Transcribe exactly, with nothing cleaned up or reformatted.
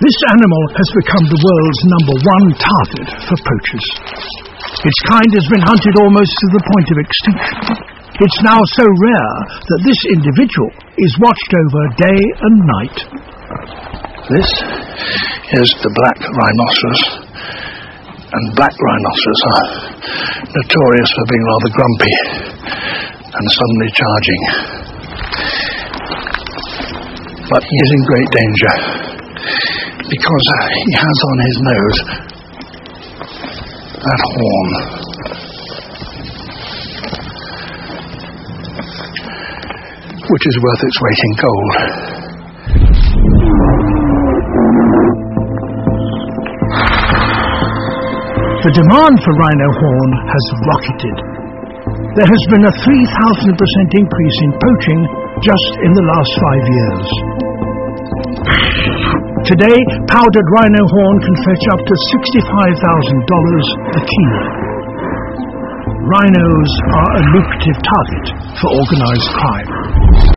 This animal has become the world's number one target for poachers. Its kind has been hunted almost to the point of extinction. It's now so rare that this individual is watched over day and night. This is the black rhinoceros, and black rhinoceros are notorious for being rather grumpy and suddenly charging. But he is in great danger because he has on his nose that horn. Which is worth its weight in gold. The demand for rhino horn has rocketed. There has been a three thousand percent increase in poaching just in the last five years. Today, powdered rhino horn can fetch up to sixty-five thousand dollars a kilo. Rhinos are a lucrative target for organized crime.